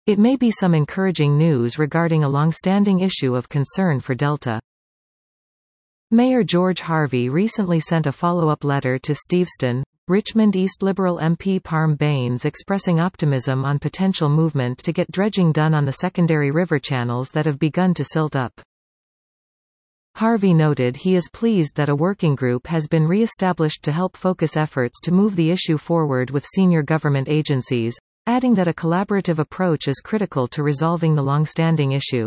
It may be some encouraging news regarding a long-standing issue of concern for Delta. Mayor George Harvey recently sent a follow-up letter to Steveston, Richmond East Liberal MP Parm Bains expressing optimism on potential movement to get dredging done on the secondary river channels that have begun to silt up. Harvey noted he is pleased that a working group has been re-established to help focus efforts to move the issue forward with senior government agencies, adding that a collaborative approach is critical to resolving the long-standing issue.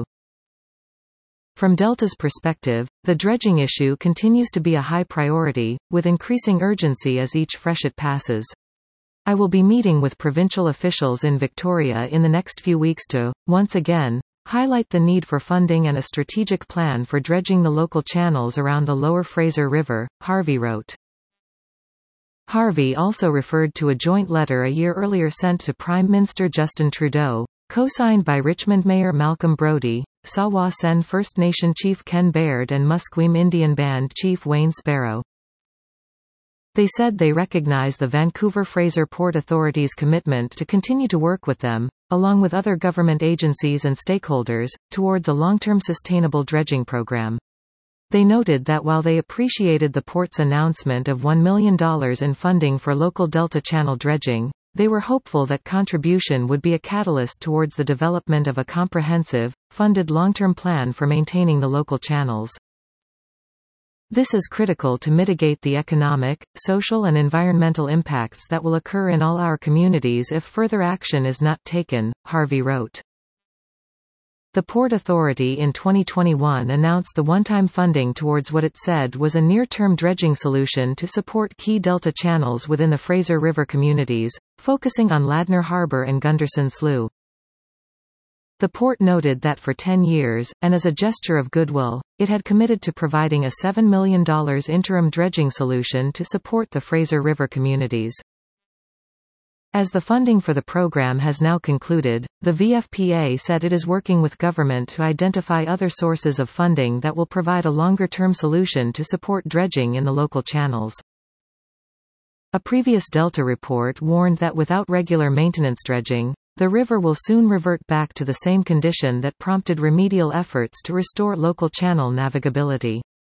From Delta's perspective, the dredging issue continues to be a high priority, with increasing urgency as each freshet passes. I will be meeting with provincial officials in Victoria in the next few weeks to, once again, highlight the need for funding and a strategic plan for dredging the local channels around the lower Fraser River, Harvey wrote. Harvey also referred to a joint letter a year earlier sent to Prime Minister Justin Trudeau, co-signed by Richmond Mayor Malcolm Brodie, Sawa-Sen First Nation Chief Ken Baird and Musqueam Indian Band Chief Wayne Sparrow. They said they recognize the Vancouver-Fraser Port Authority's commitment to continue to work with them, along with other government agencies and stakeholders, towards a long-term sustainable dredging program. They noted that while they appreciated the port's announcement of $1 million in funding for local Delta Channel dredging, they were hopeful that contribution would be a catalyst towards the development of a comprehensive, funded long-term plan for maintaining the local channels. This is critical to mitigate the economic, social and environmental impacts that will occur in all our communities if further action is not taken, Harvey wrote. The Port Authority in 2021 announced the one-time funding towards what it said was a near-term dredging solution to support key Delta channels within the Fraser River communities, focusing on Ladner Harbour and Gunderson Slough. The port noted that for 10 years, and as a gesture of goodwill, it had committed to providing a $7 million interim dredging solution to support the Fraser River communities. As the funding for the program has now concluded, the VFPA said it is working with government to identify other sources of funding that will provide a longer-term solution to support dredging in the local channels. A previous Delta report warned that without regular maintenance dredging, the river will soon revert back to the same condition that prompted remedial efforts to restore local channel navigability.